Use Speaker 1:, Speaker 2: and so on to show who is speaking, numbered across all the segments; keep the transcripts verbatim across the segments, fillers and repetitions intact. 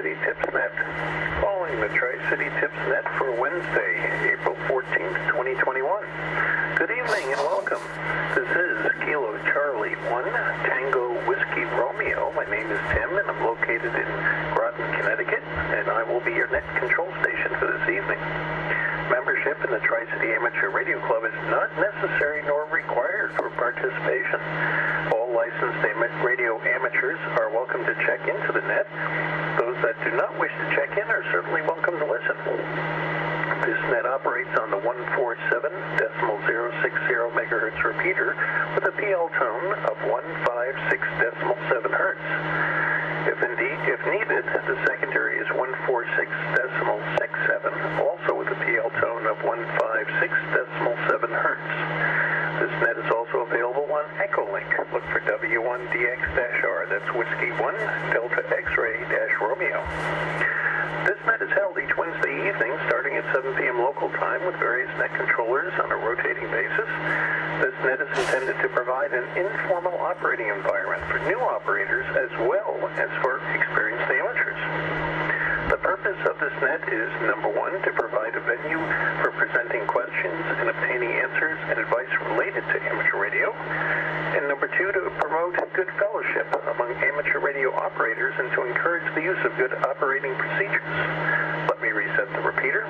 Speaker 1: Tri-City TipsNet. Following the Tri-City TipsNet for Wednesday, April fourteenth, twenty twenty-one. Good evening and welcome. This is Kilo Charlie one Tango Whiskey Romeo. My name is Tim and I'm located in Groton, Connecticut, and I will be your net control station for this evening. Membership in the Tri-City Amateur Radio Club is not necessary nor required for participation. All licensed ama- radio amateurs are welcome to check into the net. Those that do not wish to check in are certainly welcome to listen. This net operates on the one forty-seven point zero six zero megahertz repeater with a P L tone of one fifty-six point seven hertz. If indeed, if needed, the secondary is one forty-six point six seven, also with a P L tone of one fifty-six point seven hertz. This net is also available on Echolink. Look for W one D X R, that's Whiskey one Delta X-Ray Romeo. This net is held each Wednesday evening starting at seven p.m. local time with various net controllers on a rotating basis. This net is intended to provide an informal operating environment for new operators as well as for experienced amateurs. The purpose of this net is, number one, to provide a venue for presenting questions and obtaining answers and advice related to amateur radio, and number two, to promote good fellowship among amateur radio operators and to encourage the use of good operating procedures. Let me reset the repeater.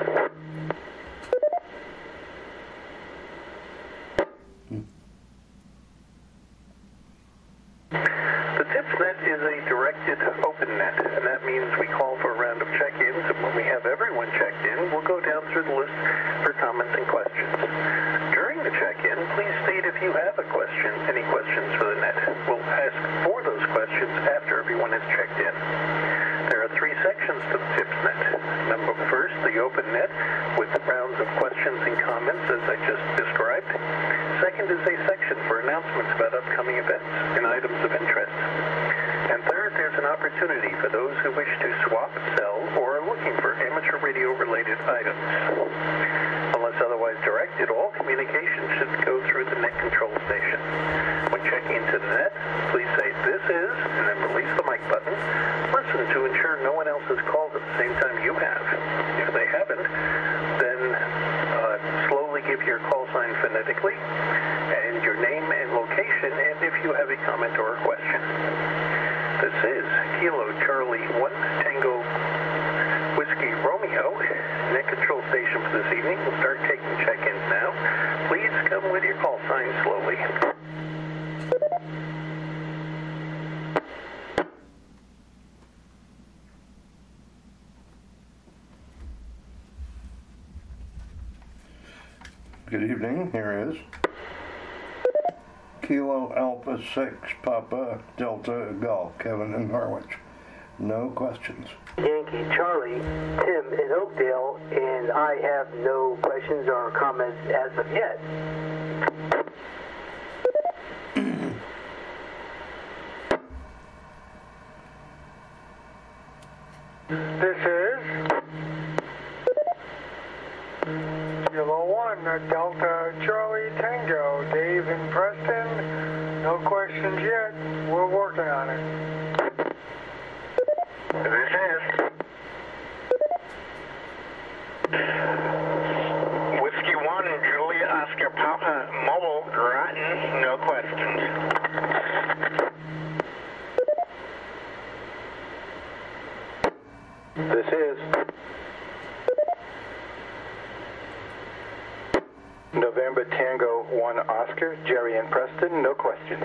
Speaker 1: The TipsNet is a directed open net, and that means we call for a round of check-ins, and when we have everyone checked in, we'll go down through the list for comments and questions. During the check-in, please state if you have a question, any questions for the net. We'll ask for those questions after everyone has checked in. There are three sections to the TipsNet. Number first, the open net with rounds of questions and comments, as I just described. Second is a section for announcements about upcoming events and items of interest. And third, there's an opportunity for those who wish to swap, sell, or are looking for amateur radio-related items. Unless otherwise directed, all communication should go through the net control station. When checking into the net, please say, "This is," and then release the mic button. Listen to ensure no one else has called at the same time you have. If they haven't, then uh, slowly give your call sign phonetically, and your name and location, and if you have a comment or a question. This is Kilo Charlie one Tango Whiskey Romeo, net control station for this evening. We'll start taking check-ins now. Please come with your call sign slowly.
Speaker 2: Good evening, here is Kilo Alpha six Papa Delta Golf, Kevin in Harwich. No questions.
Speaker 3: Yankee Charlie, Tim in Oakdale, and I have no questions or comments as of yet.
Speaker 4: This is Kilo one, Delta Charlie Tango, Dave in Preston. No questions yet. We're working on it.
Speaker 1: This is Whiskey one, Julia Oscar Papa Mobile, Groton. No questions. This is November Tango one Oscar, Jerry in Preston. No questions.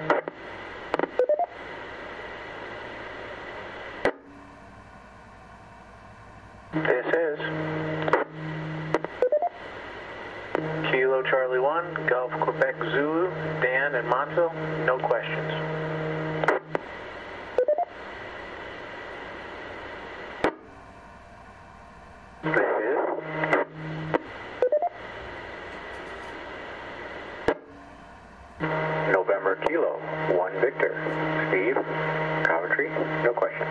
Speaker 1: This is Kilo Charlie one, Golf Quebec Zulu, Dan in Montville. No questions. This is November Kilo one Victor, Steve, Coventry. No questions.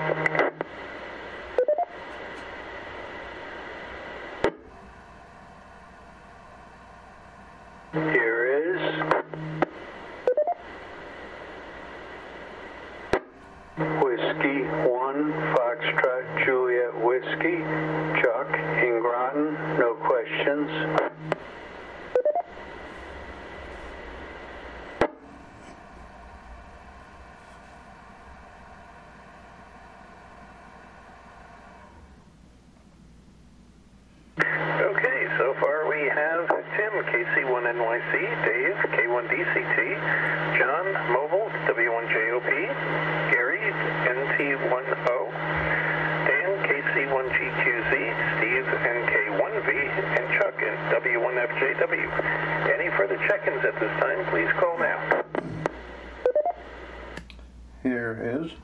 Speaker 1: Here is Whiskey one Foxtrot Juliet N Y C, Dave, K one D C T, John, Mobile, W one J O P, Gary, N T one O, Dan, K C one G Q Z, Steve, N K one V, and Chuck, and W one F J W. Any further check-ins at this time, please call now.
Speaker 2: Here is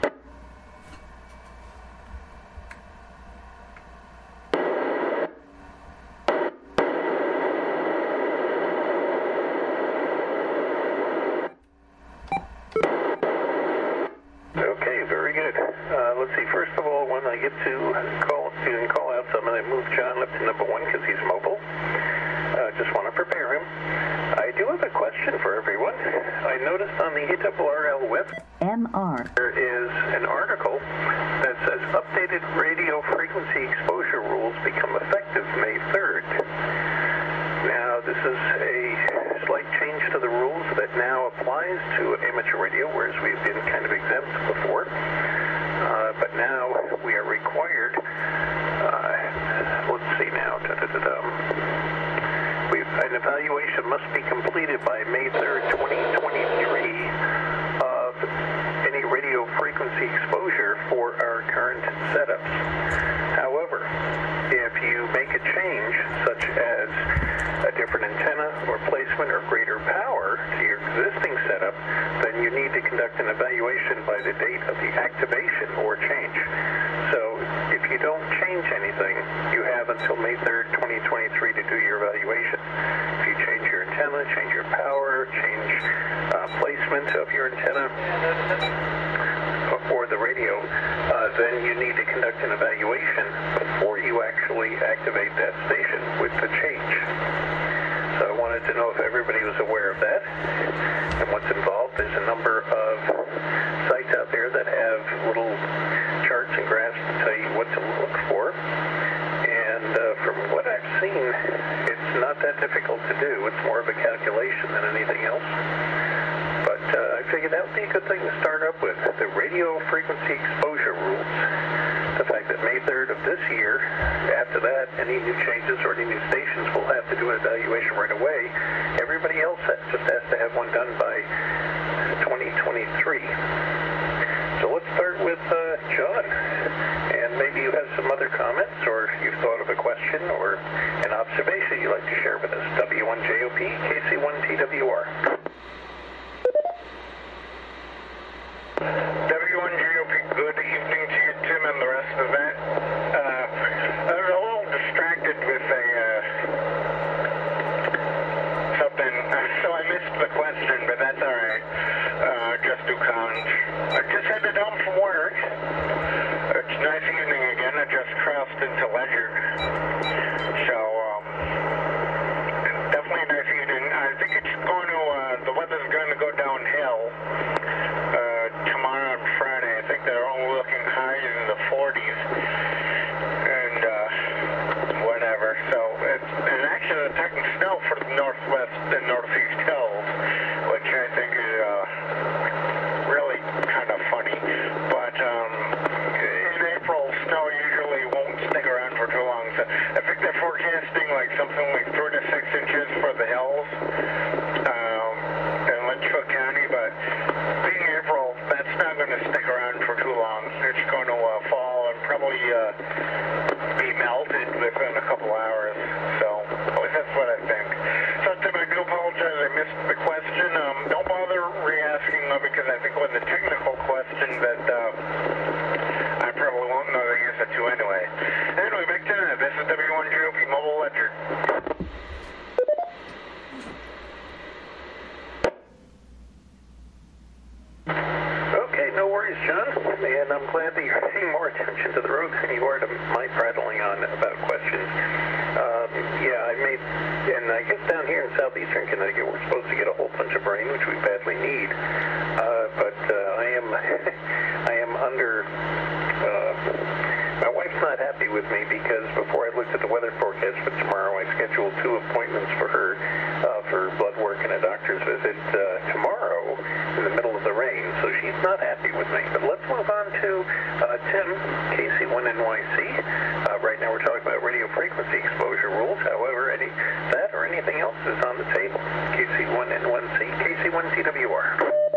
Speaker 1: Okay, very good. Uh, let's see, first of all, when I get to call, you can call out some, and I move John up to number one because he's mobile. Uh, just want to prepare him. I do have a question for everyone. I noticed on the E R R L web
Speaker 5: M R
Speaker 1: there is an article that says updated radio frequency exposure rules become effective May third. Now, this is a slight change to the rules that now applies to amateur radio, whereas we've been kind of exempt before. Uh, but now we are required, uh, let's see now, da-da-da-dum. We've, an evaluation must be completed by May third, twenty twenty-three of any radio frequency exposure for our current setups. However, if you make a change, such as a different antenna or placement or greater power to your existing setup, then you need to conduct an evaluation by the date of the activation or change. So if you don't change anything, you have until May third, twenty twenty-three to do your evaluation. If you change your antenna, change your power, change uh, placement of your antenna or the radio, uh, then you need to conduct an evaluation before you actually activate that station with the change. So I wanted to know if everybody was aware of that and what's involved. There's a number of sites out there that have little charts and graphs to tell you what to look for. And uh, from what I've seen, it's not that difficult to do. It's more of a calculation than anything else. But uh, I figured that would be a good thing to start up with. The radio frequency exposure rules. The fact that May third of this year, after that, any new changes or any new stations will have to do an evaluation right away. Everybody else just has to have one done by twenty twenty-three. So let's start with uh, John. And maybe you have some other comments, or you've thought of a question or an observation you'd like to share with us. W one J O P, K C one T W R.
Speaker 6: W one J O P, good evening to you, Tim, and the rest of that. Uh, I was a little distracted with a, uh, something, so I missed the question, but that's alright. Uh, just do count. I just headed home from work. It's a nice evening again. I just crossed into Ledyard. So, um, definitely a nice evening. I think it's going to, uh, the weather's going to go downhill. Tomorrow and Friday, I think they're all looking high in the forties and uh, whatever. So it's and actually they're taking snow for the northwest and northeast hills, which I think is uh, really kind of funny. But um, in April, snow usually won't stick around for too long. So I think they're forecasting like something like three to six inches for the hills um, in Litchfield County, but being April, that's not going to stick around for too long. It's going to uh, fall and probably uh, be melted within a couple hours. So, at least that's what I think. So, Tim, I do apologize. I missed the question. Um, don't bother re-asking though, because I think it was a technical question that uh, I probably won't know the answer to anyway. Anyway, back to that. This is W one J O P Mobile Ledyard.
Speaker 1: No worries, John, and I'm glad that you're paying more attention to the road than you are to my prattling on about questions. Um, yeah, I made, and I guess down here in southeastern Connecticut we're supposed to get a whole bunch of rain, which we badly need, uh, but uh, I am I am under, uh, my wife's not happy with me because before I looked at the weather forecast for tomorrow, I scheduled two appointments for her uh, for blood work and a doctor's visit uh, tomorrow in the middle of the rain, so she's not happy with me. But let's move on to uh, Tim, K C one N Y C. Uh, right now we're talking about radio frequency exposure rules. However, any that or anything else is on the table. N one C, K C one T W R.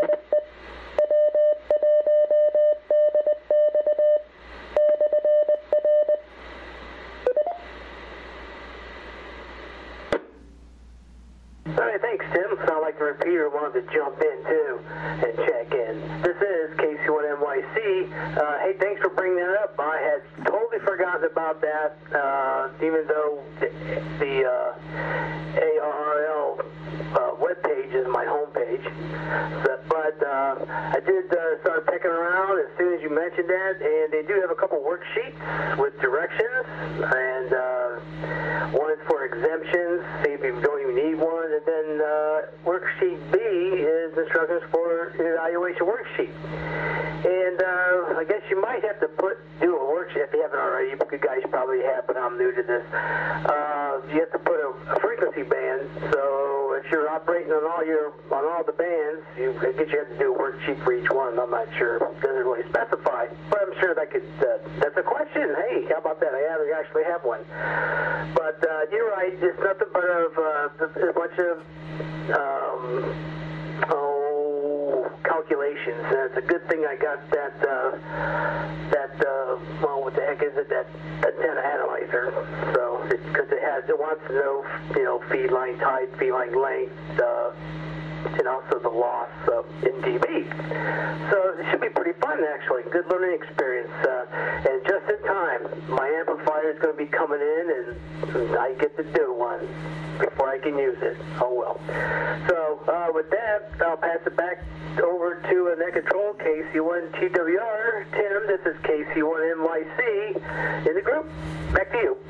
Speaker 3: All right, thanks, Tim. Sound like the repeater wanted to jump in, too, and check in. This is K C one N Y C. Uh, hey, thanks for bringing that up. I had totally forgotten about that, uh, even though the, the uh, A R R L uh, webpage is my homepage. So, but uh, I did uh, start pecking around as soon as you mentioned that, and they do have a couple worksheets with directions, and uh, one is for exemptions, see if you don't even need one, and then uh, worksheet B is instructions for an evaluation worksheet. And uh, I guess you might have to put do a worksheet if you haven't already. You guys probably have, but I'm new to this. Uh, you have to put a, a frequency band. So if you're operating on all your on all the bands, you I guess you have to do a worksheet for each one. I'm not sure. It doesn't really specify, but I'm sure that could. Uh, that's a question. Hey, how about that? I have, I actually have one. But uh, you're right. It's nothing but of uh, a bunch of um, oh. calculations, and it's a good thing I got that uh, that uh, well, what the heck is it? That antenna analyzer. So because it, it has it wants to know you know feed line type, feed line length, uh, and also the loss uh, in dB. So it should be pretty fun actually. Good learning experience, uh, and just in time. My amplifier is going to be coming in, and I get to do one before I can use it. Oh well. So uh, with that, I'll pass it back over to a net control K C one T W R. Tim, this is K C one N Y C in the group. Back to you.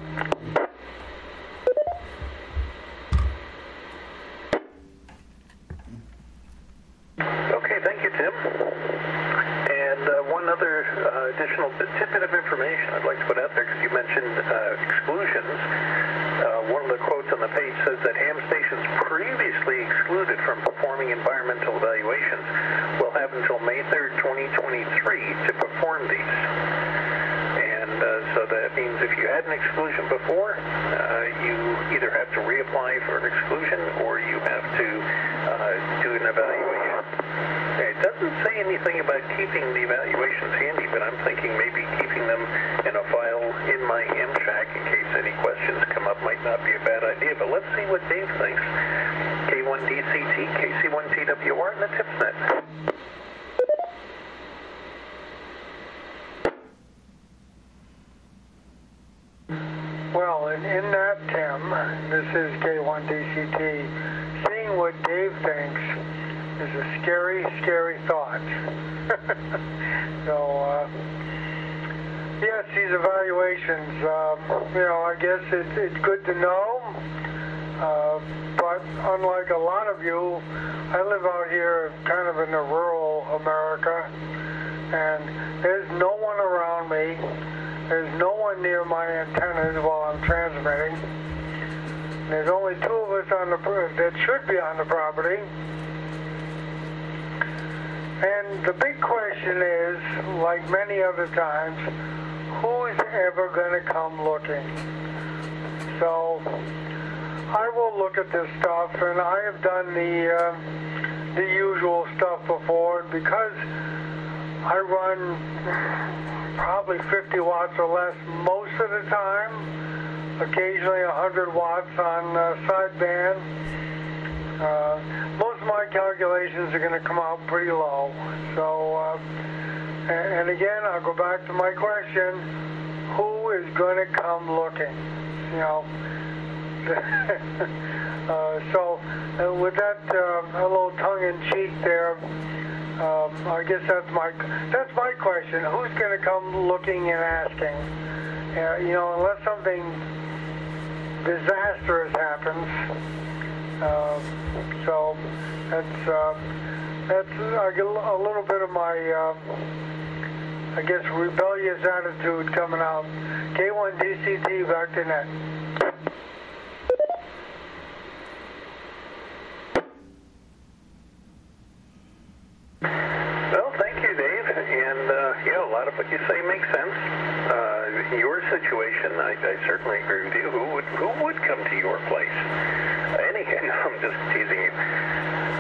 Speaker 1: Okay, thank you, Tim. And uh, one other uh, additional tidbit of information I'd like to put out there, because you mentioned uh, exclusions. Uh, one of the quotes on the page says that ham stations previously excluded from performing environmental evaluations will have until May third, twenty twenty-three to perform these. And uh, so that means if you had an exclusion before, uh, you either have to reapply for an exclusion or you have to uh, do an evaluation. It doesn't say anything about keeping the evaluations handy, but I'm thinking maybe keeping them in a file in my Amtrak in case any questions come up might not be a bad idea. But let's see what Dave thinks. K one D C T, K C one T W R, and the TipsNet.
Speaker 4: Well, in, in that, Tim, this is K one D C T. Seeing what Dave thinks is a scary, scary thought. so, uh, yes, these evaluations, um, you know, I guess it, it's good to know, uh, but unlike a lot of you, I live out here kind of in the rural America, and there's no one around me. There's no one near my antennas while I'm transmitting. There's only two of us on the that should be on the property. And the big question is, like many other times, who's ever going to come looking? So I will look at this stuff, and I have done the uh, the usual stuff before because I run probably fifty watts or less most of the time, occasionally one hundred watts on uh, sideband. Uh, most of my calculations are going to come out pretty low. So, uh, and, and again, I'll go back to my question, who is going to come looking? You know, uh, so uh, with that uh, a little tongue-in-cheek there, Um, I guess that's my that's my question. Who's going to come looking and asking? Uh, you know, unless something disastrous happens. Uh, so that's uh, that's I get a little bit of my uh, I guess rebellious attitude coming out. K one D C T back to net.
Speaker 1: Well, thank you, Dave. And, uh, yeah, a lot of what you say makes sense. Uh, your situation, I, I certainly agree with you. Who would who would come to your place? Any, no, I'm just teasing you.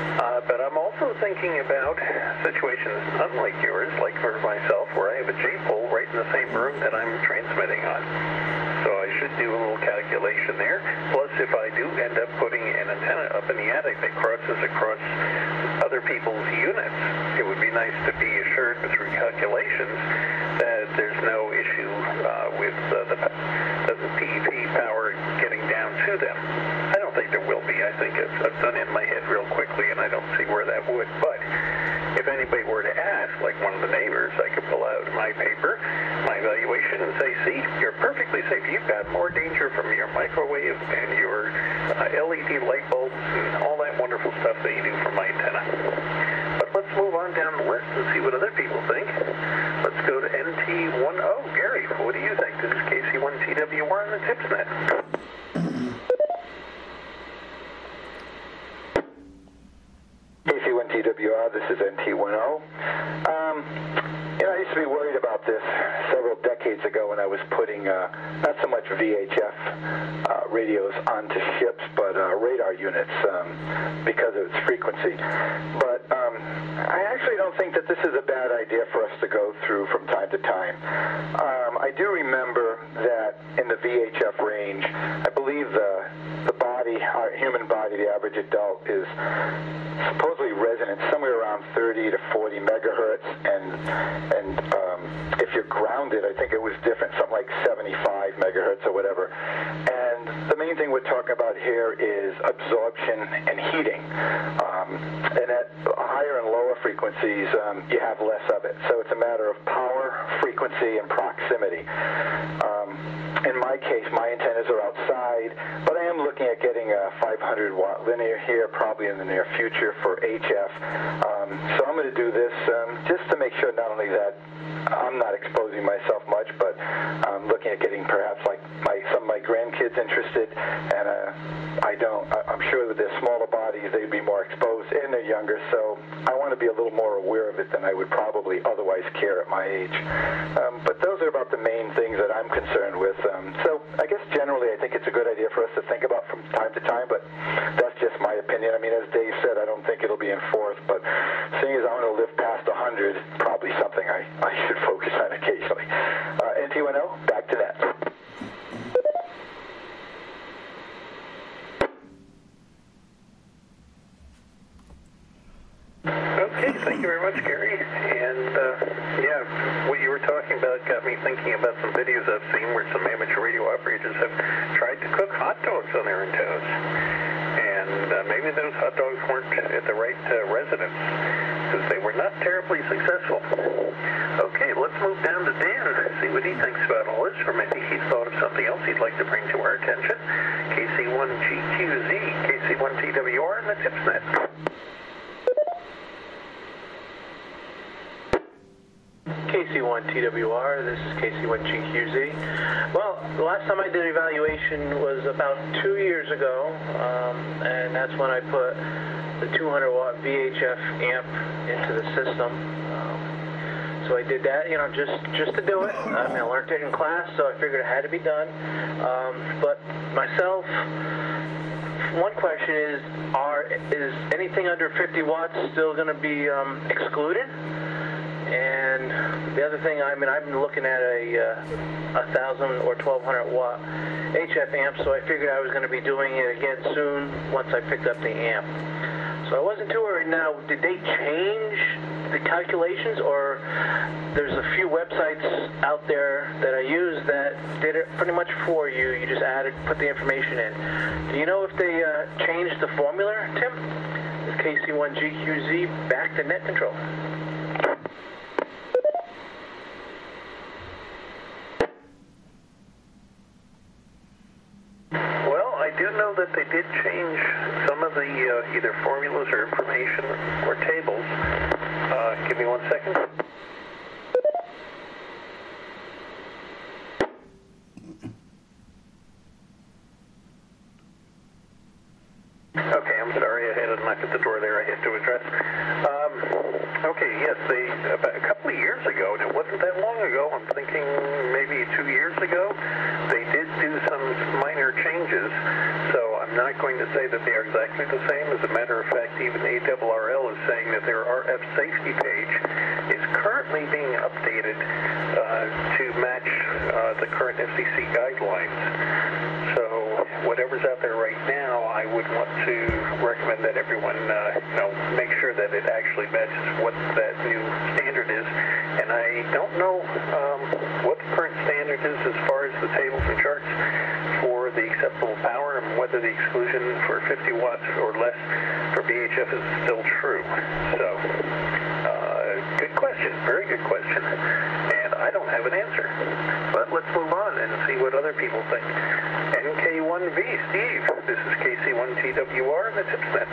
Speaker 1: thinking about situations unlike yours, like for myself, where I have a J-pole right in the same room that I'm transmitting on. So I should do a little calculation there. Plus, if I do end up putting an antenna up in the attic that crosses across other people's units, it would be nice to be assured through calculations that there's no issue uh, with uh, the, the P E P power getting down to them. I don't think there will be. I think it's, I've done it in my head real quickly, and I don't see where that would. But if anybody were to ask, like one of the neighbors, I could pull out my paper, my evaluation, and say, see, you're perfectly safe. You've got more danger from your microwave and your uh, L E D light bulbs and all that wonderful stuff that you do from my antenna. But let's move on down the list and see what other people think. Let's go to N T ten. Gary, what do you think? This is K C one T W R on the TipsNet.
Speaker 5: K C one T W R, this is N T ten. Um, you know, I used to be worried about this several decades ago when I was putting uh, not so much V H F uh, radios onto ships, but uh, radar units um, because of its frequency. But um, I actually don't think that this is a bad idea for us to go through from time to time. Um, I do remember that in the V H F range, I believe the the body, our human body, the average adult, is supposedly resonant somewhere around thirty to forty megahertz, and and um, if you're grounded, I think it was different, something like seventy-five megahertz or whatever. And the main thing we're talking about here is absorption and heating. Um, and at higher and lower frequencies, um, you have less of it. So it's a matter of power, frequency, and proximity. Um, in my case, my antennas are outside, but I am looking at getting a five hundred watt linear here, probably in the near future for H F. Um, so I'm going to do this um, just to make sure not only that I'm not exposing myself much, but I'm looking at getting perhaps like my some of my grandkids interested, and uh, I don't. I, I'm sure with their smaller bodies, they'd be more exposed, and they're younger, so I want to be a little more aware of it than I would probably otherwise care at my age. Um, but those are about the main things that I'm concerned with. Um, so I guess generally I think it's a good idea for us to think about from time to time, but that's just my opinion. I mean, as Dave said, I don't think it'll be enforced, but seeing as I'm going to live past one hundred, probably something I, I should focus on occasionally. Uh, N T ten, back to that.
Speaker 1: Okay, thank you very much, Gary. And, uh, yeah, what you were talking about got me thinking about some videos I've seen where some amateur radio operators have tried to cook hot dogs on their antennas. And uh, maybe those hot dogs weren't at the right uh, residence, because they were not terribly successful. Okay, let's move down to Dan, see what he thinks about all this, or maybe he's thought of something else he'd like to bring to our attention. K C one G Q Z, K C one T W R, and the TipsNet.
Speaker 3: K C one T W R, this is K C one G Q Z. Well, the last time I did evaluation was about two years ago, um, and that's when I put the two hundred watt V H F amp into the system. Um, so I did that, you know, just, just to do it. I mean, I learned it in class, so I figured it had to be done. Um, but myself, one question is, are is anything under fifty watts still going to be um, excluded? And the other thing, I mean, I've been looking at a uh, a thousand or twelve hundred watt H F amp, so I figured I was going to be doing it again soon once I picked up the amp. So I wasn't too worried. Now, did they change the calculations, or there's a few websites out there that I use that did it pretty much for you? You just added, put the information in. Do you know if they uh, changed the formula, Tim? It's K C one G Q Z, back to net control.
Speaker 1: I do know that they did change some of the uh, either formulas or information or tables. Uh, give me one second. Okay, I'm sorry, I had a knock at the door there I had to address. Um, okay, yes, they about a couple of years ago, and it wasn't that long ago, I'm thinking maybe two years ago, they did do some minor changes, so I'm not going to say that they are exactly the same. As a matter of fact, Stephen, A R R L is saying that their R F safety page is currently being updated uh, to match uh, the current F C C guidelines. So whatever's out there right now, I would want to recommend that everyone, uh, you know, make sure that it actually matches what that new standard is. And I don't know um, what the current standard is as far as the tables and charts for the acceptable power and whether the exclusion for fifty watts or less for V H F is still true. So, uh, good question, very good question. And I don't have an answer. But let's move on and see what other people think. N K one V, Steve, this is K C one T W R and the TipsNet.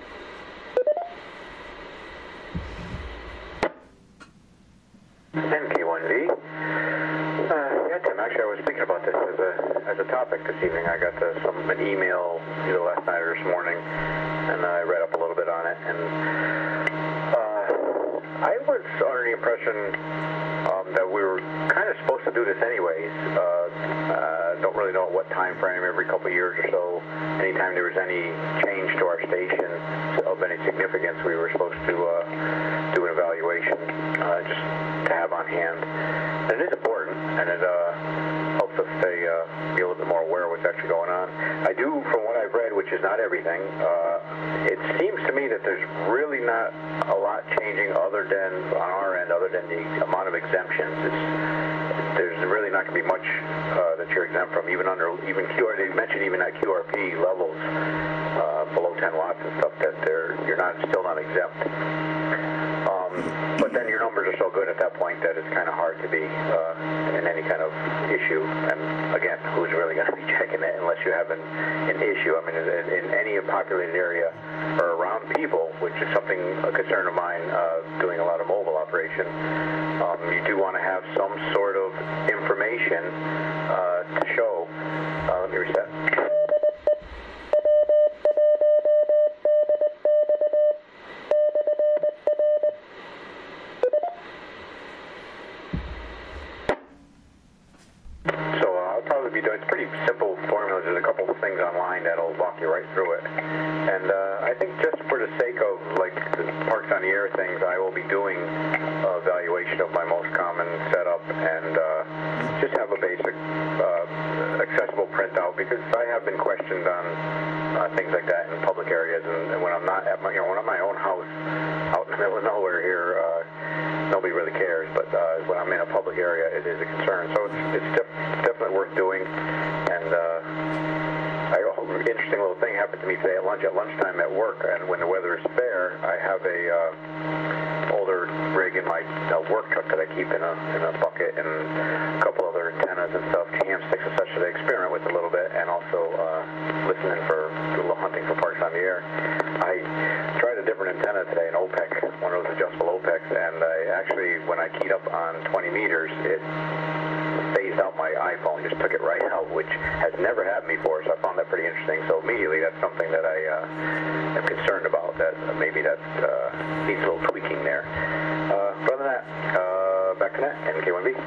Speaker 7: N K one V. Uh, yeah, Tim, actually I was thinking about this as a as a topic this evening. I got uh, some an email either last night or this morning, and I read up a little bit on it, and uh, I was under the impression um, that we were kind of supposed to do this anyways. Uh, uh, don't really know at what time frame, every couple of years or so, anytime there was any change to our station of any significance, we were supposed to uh, do an evaluation uh, just to have on hand. And it is important, and it uh, helps us stay, uh, be a little bit more aware of what's actually going on. I do, from what I've read, which is not everything, uh, it seems to me that there's really not a lot changing other than, on our end, other than the amount of exemptions. It's, there's really not going to be much uh, that you're exempt from, even under, even Q R, they mentioned even at Q R P levels, uh, below ten watts and stuff, that they're, you're not, still not exempt. Um, but then your numbers are so good at that point that it's kind of hard to be uh, in any kind of issue. And again, who's really going to be checking it unless you have an, an issue? I mean, in, in any populated area or around people, which is something, a concern of mine, uh, doing a lot of mobile operation, um, you do want to have some sort of information uh, to show. Uh, let me reset. It's pretty simple formulas. There's a couple of things online that'll walk you right through it. And uh, I think just for the sake of like the Parks on the Air things, I will be doing a evaluation of my most common setup and uh, just have a basic uh, accessible printout, because I have been questioned on uh, things like that in public areas, and, and when I'm not at my, you know, when I'm at my own house out in the middle of nowhere here, uh, nobody really cares. But uh, when I'm in a public area, it is a concern. So it's, it's def- definitely worth doing. And uh, I, an interesting little thing happened to me today at lunch, at lunchtime at work, and when the weather is fair, I have a uh, older rig in my uh, work truck that I keep in a in a bucket, and a couple other antennas and stuff, cam sticks and such that I experiment with a little bit, and also uh, listening for a little hunting for Parks on the Air. I tried a different antenna today, an O P E C, one of those adjustable O P E Cs, and I actually, when I keyed up on twenty meters, it phased out my iPhone, just took it right out, which has never happened before, so I found that pretty interesting. So immediately that's something that I uh, am concerned about, that maybe that uh, needs a little tweaking there. Uh, other than that, uh, back to that, N K one V.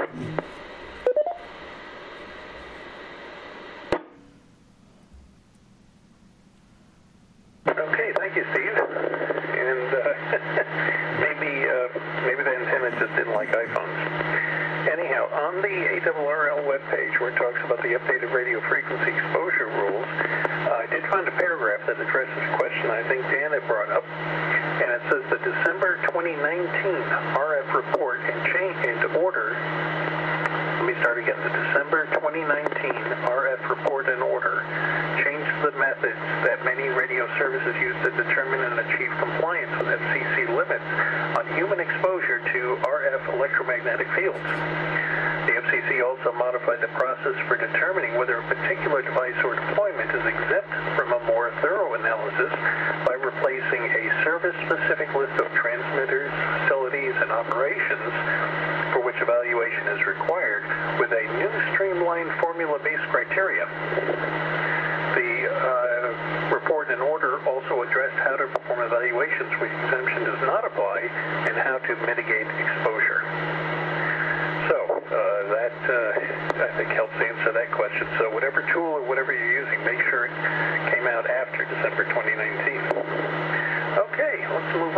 Speaker 1: Okay, thank you, Steve. And uh, maybe uh, maybe the antenna just didn't like iPhones. Anyhow, on the A R R L webpage where it talks about the updated radio frequency exposure rules, uh, I did find a paragraph that addresses a question I think Dan had brought up, and it says the December twenty nineteen R F report and change and order. Let me start again. The December twenty nineteen R F report and order changed the methods that many radio services use to determine and achieve compliance with F C C limits on human exposure to R F electromagnetic fields. The F C C also modified the process for determining whether a particular device or deployment is exempt from a more thorough analysis by replacing a service-specific list of transmitters, facilities, and operations for which evaluation is required with a new streamlined formula-based criteria. The uh, report and order also addressed how to perform evaluations where exemption does not apply and how to mitigate exposure. So uh, that, uh, I think, helps answer that question. So whatever tool or whatever you're using, make sure it came out after December twenty nineteen.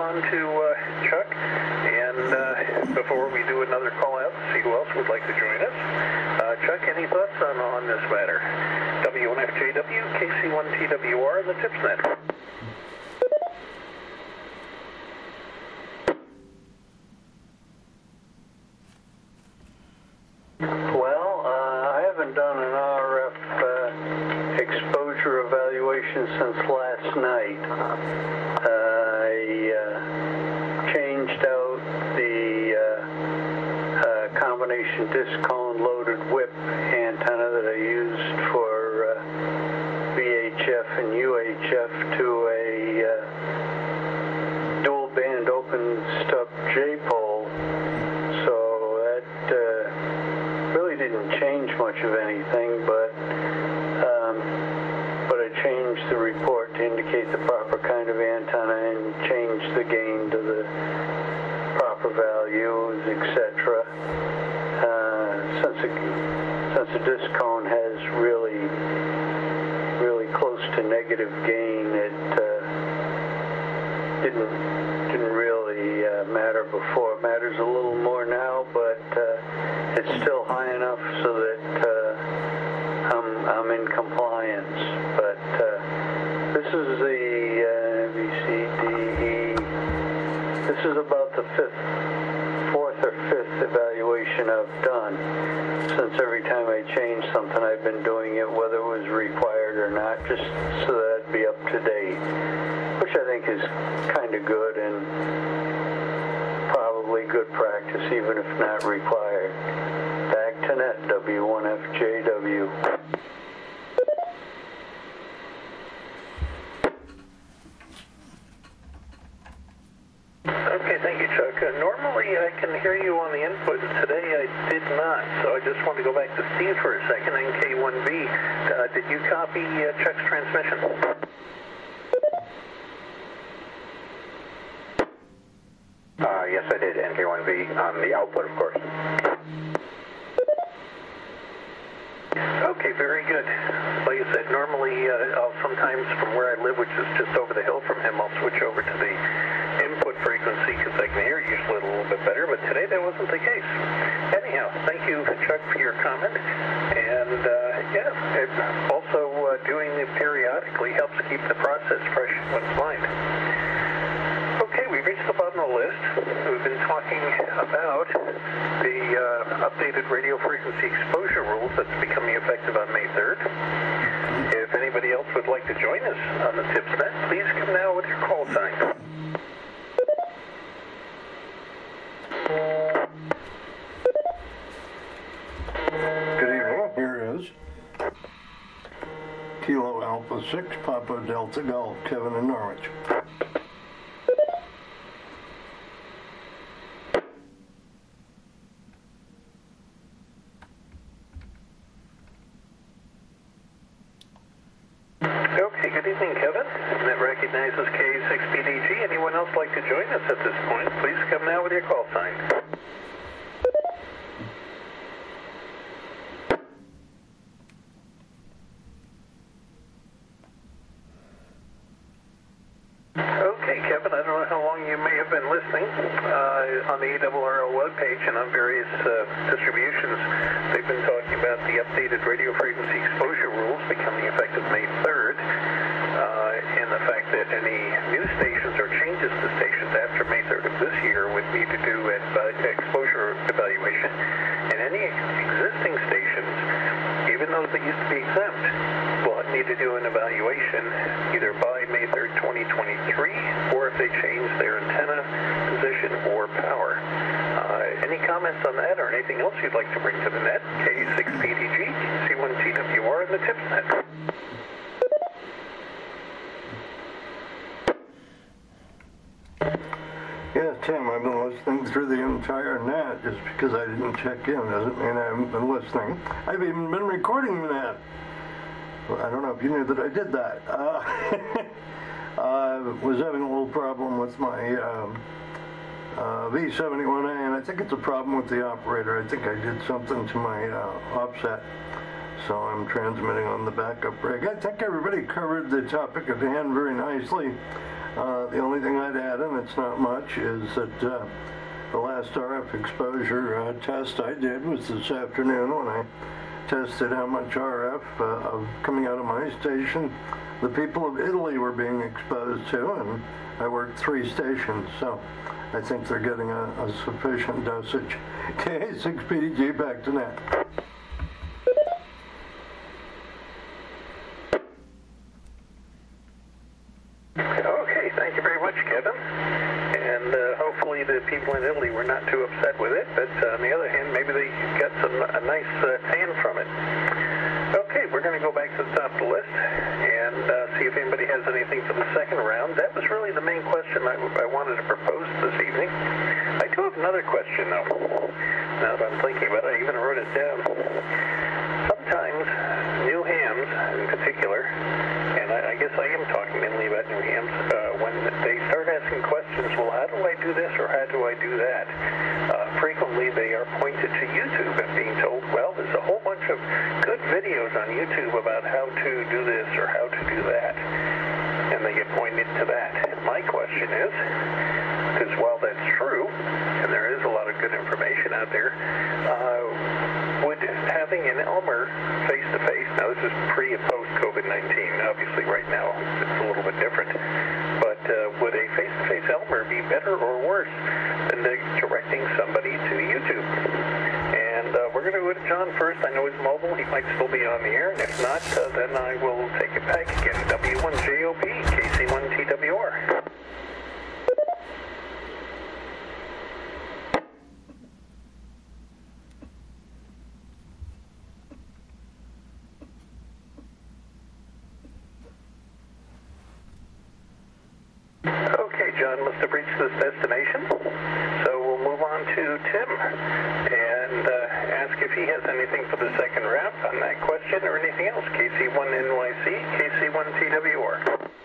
Speaker 1: on to uh, Chuck. And uh, before we do another call out, see who else would like to join us. Uh, Chuck, any thoughts on, on this matter? W one F J W, K C one T W R, and the TipsNet.
Speaker 8: Well, uh, I haven't done an R F uh, exposure evaluation since last night. Uh, I uh, changed out the uh, uh, combination disc cone loaded whip antenna that I used for uh, V H F and U H F to a uh, dual band open stub J-pole. So that uh, really didn't change much of anything, but um, but I changed the report to indicate the proper kind of antenna and changed the gain to the proper values, et cetera. Uh, since the since the disc cone has really really close to negative gain, it uh, didn't didn't really uh, matter before. It matters a little more now, but uh, it's still high enough so that uh, I'm I'm in compliance. But uh, this is the uh, B, C, D, E. This is about the fifth, fourth or fifth evaluation I've done. Since every time I change something, I've been doing it whether it was required or not, just so that I'd be up to date, which I think is kind of good and probably good practice, even if not required. Back to net, W one F J W.
Speaker 1: Okay, thank you, Chuck. Uh, normally I can hear you on the input, and today I did not, so I just want to go back to Steve for a second in K one B. Uh, did you copy uh, Chuck's transmission?
Speaker 7: Uh, yes, I did, N K one V, on the output, of course.
Speaker 1: Okay, very good. Like I said, normally uh, I'll sometimes from where I live, which is just over the hill from him, I'll switch over to the input frequency because I can hear it usually a little bit better, but today that wasn't the case. Anyhow, thank you, Chuck, for your comment. And uh, yeah, it also uh, doing it periodically helps keep the process fresh when it's lined. Okay, we've reached the bottom of the list. We've been talking about the uh, updated radio frequency exposure rules that's becoming effective on May third. If anybody else would like to join us on the TipsNet, please come now with your call sign.
Speaker 2: Good evening. Here is Kilo Alpha six, Papa Delta Golf, Kevin in Norwich.
Speaker 1: Okay, good evening, Kevin. That recognizes K six P D G. Anyone else like to join us at this point? Please come now with your call sign. Okay, Kevin, I don't know how long you may have been listening uh, on the A R R L webpage and on various uh, distributions. They've been talking about the updated radio frequency exposure rules becoming effective May third, uh, and the fact that any new stations or changes to stations after May third of this year would need to do an exposure evaluation, and any existing stations, even those that used to be exempt, will need to do an evaluation either by May third, twenty twenty-three, or if they change their antenna position or power. Uh, any comments on that or anything else you'd like to bring to the net? K six P D G, C one T W R, and the TipsNet.
Speaker 2: Yeah, Tim, I've been listening through the entire net. Just because I didn't check in doesn't mean I haven't been listening. I've even been recording the net. Well, I don't know if you knew that I did that. Uh, I was having a little problem with my um, uh, V seventy-one A, and I think it's a problem with the operator. I think I did something to my uh, offset, so I'm transmitting on the backup rig. I think everybody covered the topic at hand very nicely. Uh, the only thing I'd add, and it's not much, is that uh, the last R F exposure uh, test I did was this afternoon when I tested how much R F uh, of coming out of my station the people of Italy were being exposed to, and I worked three stations, so I think they're getting a, a sufficient dosage. K A six P D G, back to net.
Speaker 1: Okay, thank you very much, Kevin. And uh, hopefully the people in Italy were not too upset with it, but uh, on the other hand, maybe they got some a nice uh, tan from it. Okay, we're going to go back to the top of the list and uh, see if anybody has anything for the second round. That was really the main question I, I wanted to propose this evening. I do have another question, though. Now that I'm thinking about it, I even wrote it down. Sometimes new hams, in particular, and I, I guess I am talking mainly about new hams, uh, when they start asking questions, well, how do I do this or how do I do that? Uh, frequently they are pointed to YouTube and being told, well, there's a whole bunch of good videos on YouTube about how to do this or how to do that. And they get pointed to that. My question is, because while that's true, and there is a lot of good information out there, uh, would having an Elmer face-to-face, now this is pre and post-COVID nineteen, obviously right now it's a little bit different, but uh, would a face-to-face Elmer be better or worse than directing somebody to YouTube? And uh, we're going to go to John first. I know he's mobile. He might still be on the air, and if not, uh, then I will take it back again. W one J O B, K C one T W R. Okay, John must have reached this destination, so we'll move on to Tim and uh, ask if he has anything for the second round on that question or anything else. K C one N Y C, K C one T W R.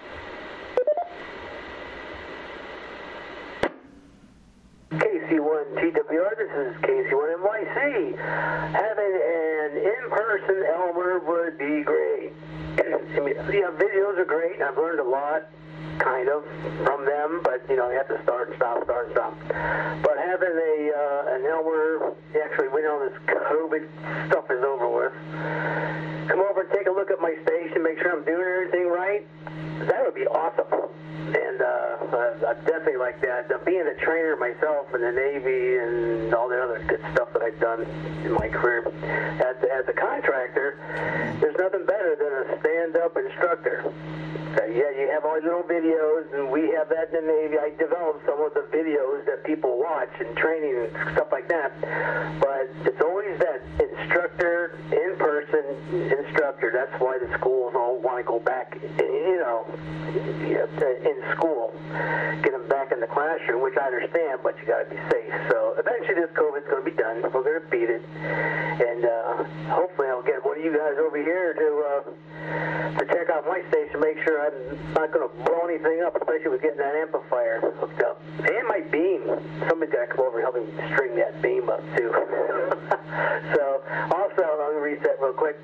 Speaker 3: K C one T W R, this is K C one N Y C. Having an in-person Elmer would be great. I mean, yeah, videos are great. I've learned a lot, kind of, from them, but, you know, you have to start and stop, start and stop. But having a uh, an Elmer, actually, we know this COVID stuff is over with. Come over and take a look at my station, make sure I'm doing everything right. That would be awesome. And uh, I'd definitely like that. Uh, being a trainer myself in the Navy and all the other good stuff that I've done in my career, as, as a contractor, there's nothing better than a stand-up instructor. Uh, yeah, you have all your little videos, and we have that in the Navy. I developed some of the videos that people watch and training and stuff like that. But it's always that instructor, in-person instructor. That's why the schools all want to go back, you know, in school, get them back in the classroom, which I understand, but you got to be safe. So eventually this COVID's going to be done. We're going to beat it. And uh, hopefully I'll get one of you guys over here to uh, to check out my station, make sure I'm not going to blow anything up, especially with getting that amplifier hooked up. And my beam. Somebody's got to come over and help me string that beam up, too. So, also, let me reset real quick.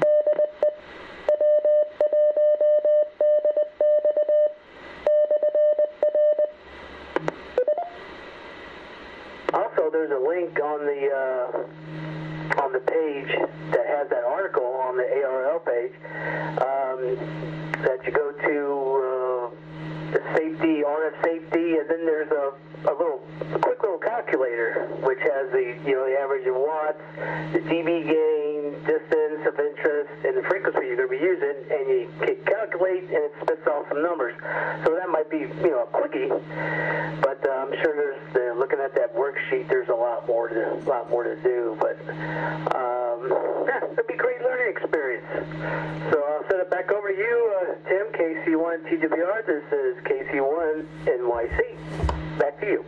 Speaker 3: Also, there's a link on the uh, on the page that has that article on the A R L page um, that you go to uh, the safety, R F safety, and then there's a, a little, a quick little calculator which has the you know the average in watts, the dB gain, distance of interest, and the frequency you're going to be using, and you can calculate and it spits out some numbers. So that might be you know a quickie, but uh, I'm sure there's they're looking at that worksheet. There's a lot more to a lot more to do, but um, yeah, it'd be a great learning experience. So I'll send it back over to you, uh, Tim, K C one T W R. This is K C one N Y C. Back to you.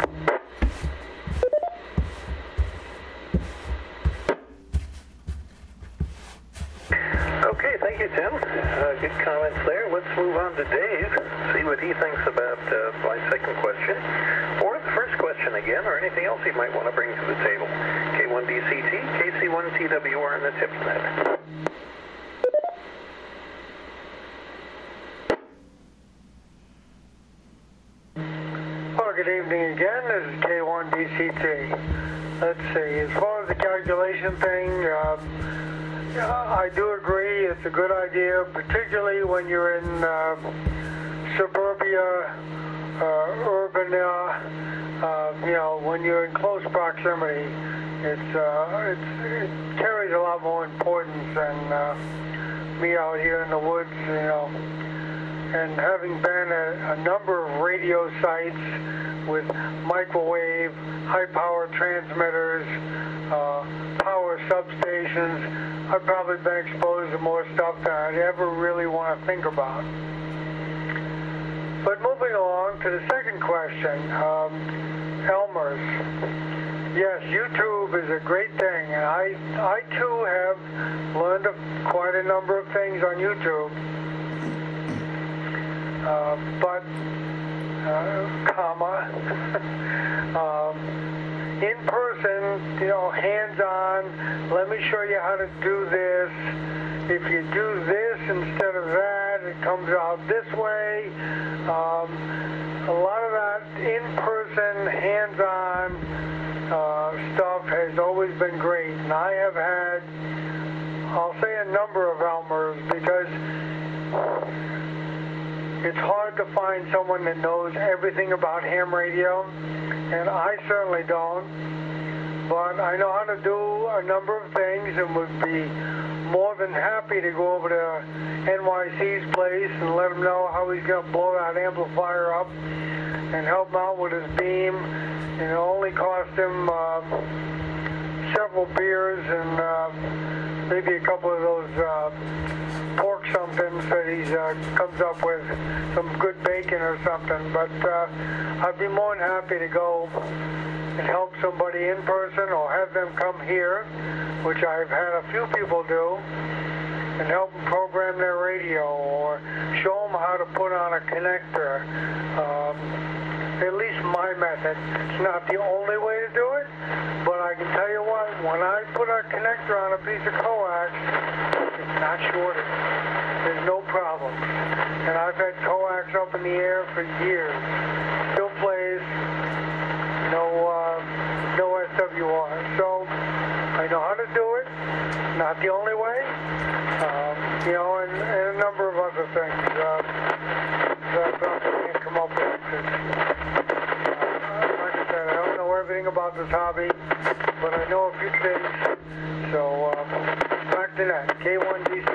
Speaker 1: Okay, thank you, Tim. Uh, good comments there. Let's move on to Dave, see what he thinks about uh, my second question, or the first question again, or anything else he might want to bring to the table. K one D C T, K C one T W R, and the TipsNet.
Speaker 4: Well, good evening again. This is K one D C T. Let's see. As far as the calculation thing, uh, I do agree it's a good idea, particularly when you're in uh, suburbia, uh, urban, uh, uh, you know, when you're in close proximity. It's, uh, it's, it carries a lot more importance than uh, me out here in the woods, you know. And having been at a number of radio sites with microwave, high-power transmitters, uh, power substations, I've probably been exposed to more stuff than I'd ever really want to think about. But moving along to the second question, um, Elmer's. Yes, YouTube is a great thing, and I, I too have learned a, quite a number of things on YouTube. Uh, but, uh, comma, um, in person, you know, hands-on, let me show you how to do this. If you do this instead of that, it comes out this way. Um, a lot of that in-person, hands-on uh, stuff has always been great. And I have had, I'll say a number of Elmers, because it's hard to find someone that knows everything about ham radio, and I certainly don't. But I know how to do a number of things and would be more than happy to go over to N Y C's place and let him know how he's going to blow that amplifier up and help him out with his beam. And it only cost him uh, several beers and uh, maybe a couple of those uh, pork somethings that he uh, comes up with, some good bacon or something. But uh, I'd be more than happy to go and help somebody in person or have them come here, which I've had a few people do, and help them program their radio or show them how to put on a connector. Um, at least my method. It's not the only way to do it, but I can tell you what, when I put a connector on a piece of coax, it's not shorted. There's no problem. And I've had coax up in the air for years. Still plays. No, uh, no S W R. So I know how to do it. Not the only way. Um, you know, and, and a number of other things uh, that I can't come up with. Uh, like I said, I don't know everything about this hobby, but I know a few things. So uh, back to that. K one D C.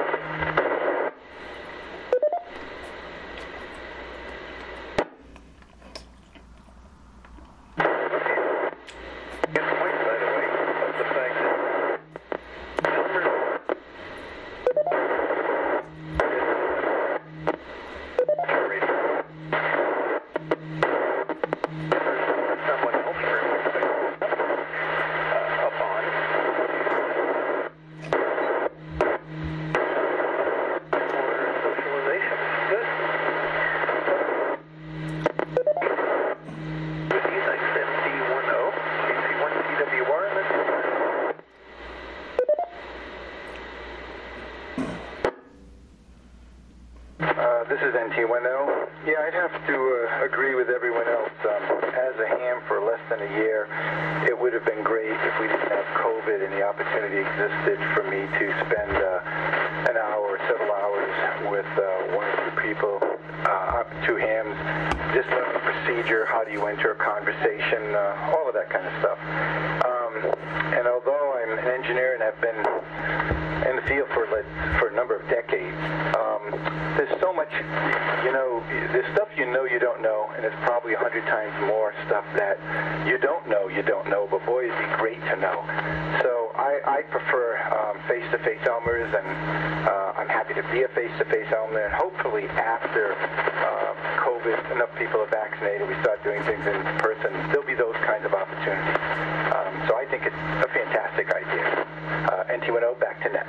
Speaker 5: This is N T one oh. Yeah, I'd have to uh, agree with everyone else. Um, as a ham for less than a year, it would have been great if we didn't have COVID and the opportunity existed for me to spend uh, an hour or several hours with uh, one or two people, uh, two hams, just learn the procedure, how do you enter a conversation, uh, all of that kind of stuff. Um, and although I'm an engineer and have been in the field for for a number of decades, um, there's so much, you know, there's stuff you know you don't know, and there's probably a hundred times more stuff that you don't know you don't know, but boy, it'd be great to know. So I, I prefer um, face-to-face Elmers, and uh, I'm happy to be a face-to-face Elmer, and hopefully after uh, COVID, enough people are vaccinated, we start doing things in person, there'll be those kinds of opportunities. Um, so I think it's a fantastic idea. Uh, N T one oh, back to net.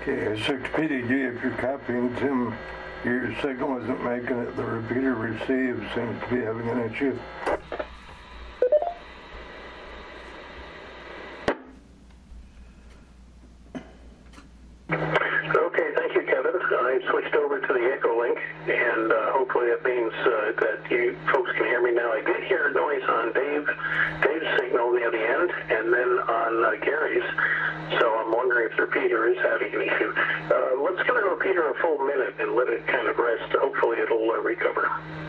Speaker 2: Okay, six P D G, if you're copying Tim, your signal isn't making it. The repeater receive seems to be having an issue.
Speaker 1: Okay, thank you, Kevin. I switched over to the Echo Link, and uh, hopefully that means uh, that you folks can hear me now. I did hear noise on Dave, Dave's signal near the end, and then on uh, Gary's. So I'm wondering if the repeater is having an issue. Uh, let's give the repeater a full minute and let it kind of rest. Hopefully it'll uh, recover.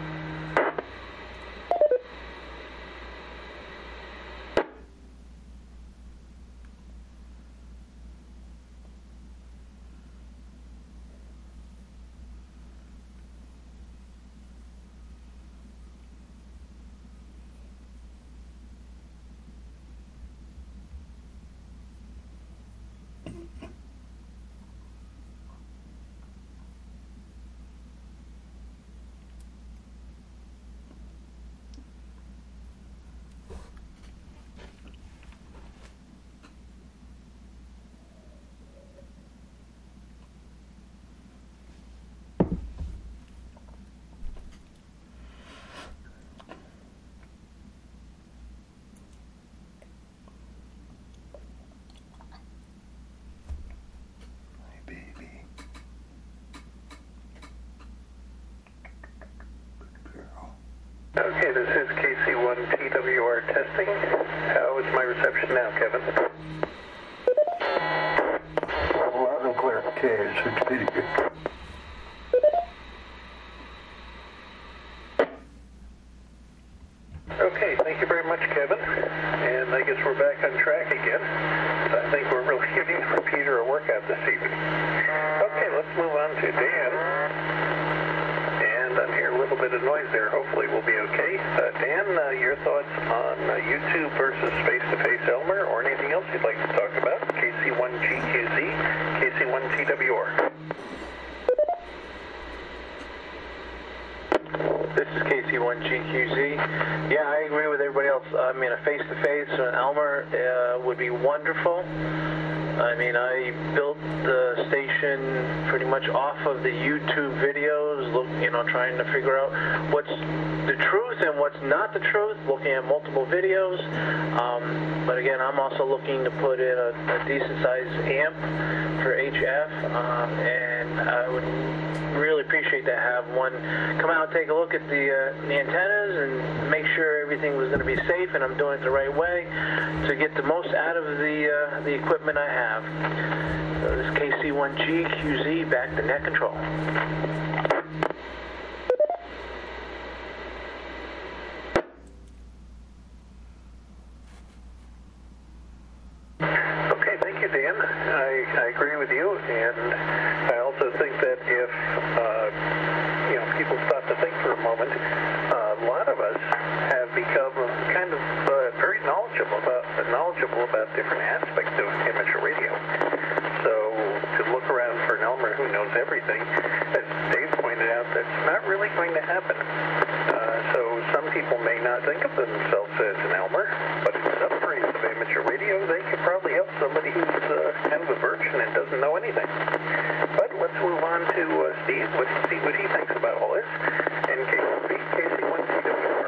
Speaker 1: Okay, this is K C one T W R testing. How is my reception now, Kevin?
Speaker 2: Loud and clear. Okay, six P D G.
Speaker 1: Okay, thank you very much, Kevin. And I guess we're back on track again. So I think we're really giving the repeater a workout this evening. Okay, let's move on to Dan. And I'm hearing a little bit of noise there. Hopefully we'll be okay. Uh, Dan, uh, your thoughts on uh, YouTube versus face-to-face Elmer, or anything else you'd like to talk about? K C one G Q Z, K C one T W R.
Speaker 9: This is K C one G Q Z. Yeah, I agree with everybody else. I mean, a face-to-face uh, Elmer uh, would be wonderful. I mean, I built the station pretty much off of the YouTube videos, look, you know, trying to figure out what's the truth and what's not the truth, looking at multiple videos. Um, but again, I'm also looking to put in a, a decent-sized amp for H F, um, and I would really appreciate to have one come out and take a look at the, uh, the antennas and make sure everything was going to be safe and I'm doing it the right way to get the most out of the, uh, the equipment I have. So this is K C one G Q Z, back to net control.
Speaker 1: Okay, thank you, Dan. I, I agree with you, and I also think that if uh, you know people stop to think for a moment, uh, a lot of us have become kind of uh, very knowledgeable about knowledgeable about different aspects of amateur radio. So to look around for an Elmer who knows everything, as Dave pointed out, that's not really going to happen. Uh, so some people may not think of themselves as an Elmer, but in some areas of amateur radio, they could probably help somebody who's uh, kind of a virgin and doesn't know anything. But let's move on to uh, Steve. Let's see what he thinks about all this. And K C one T W R.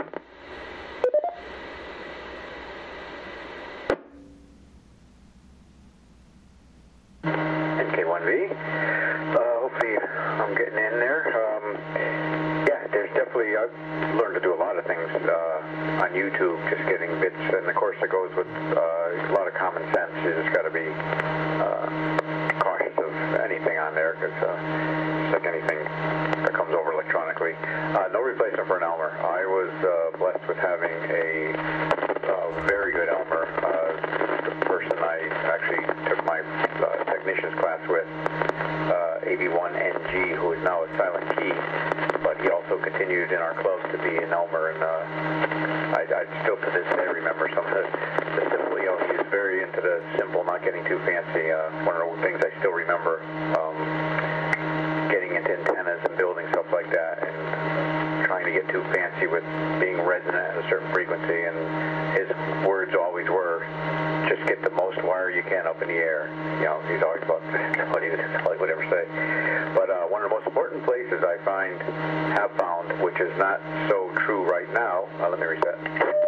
Speaker 7: And K one V. Uh, hopefully I'm getting in there. Um, yeah, there's definitely, I've learned to do a lot of things uh, on YouTube, just getting bits, and of course it goes with uh, a lot of common sense. You just got to be uh, cautious of anything on there, because uh, it's like anything that comes over electronically. Uh, no replacement for an Elmer. I was uh, blessed with having a uh, very good Elmer. Uh, the person I actually took my uh, technician's class with, uh, A B one N G, who is now a Silent Key, but he also continued in our club to be an Elmer, and uh, I, I still to this day remember some of the, the simple, you know, he was very into the simple, not getting too fancy. Uh, one of the things I still remember, um, getting into antennas and building stuff like that, and trying to get too fancy with being resonant at a certain frequency, and his words always were, just get get the most wire you can up in the air. You know, you talked about what he would ever say. But uh, one of the most important places I find, have found, which is not so true right now, uh, let me reset.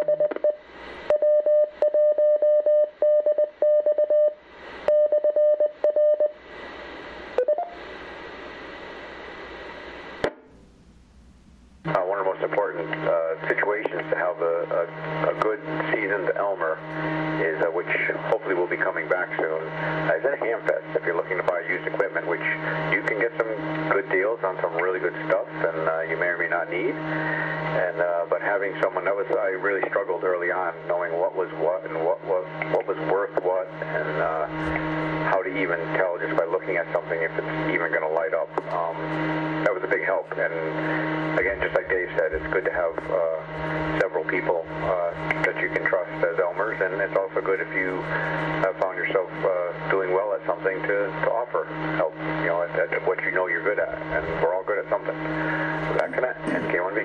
Speaker 7: Uh, one of the most important uh, situations to have a, a, a good seasoned Elmer is, uh, which hopefully will be coming back soon, uh, is at a Hamfest. If you're looking to buy used equipment, which you can get some good deals on some really good stuff, and uh, you may or may not need. And uh, but having someone that was, I really struggled early on knowing what was what and what was what was worth what, and uh, how to even tell just by looking at something if it's even going to light up. Um, that was a big help. And again, just like Dave said, it's good to have uh, several people uh, that you can trust as Elmers, and it's also good if you have found yourself uh, doing well at something to, to offer help, you know, at, at what you know you're good at, and we're all good at something. So back to that, and K one B.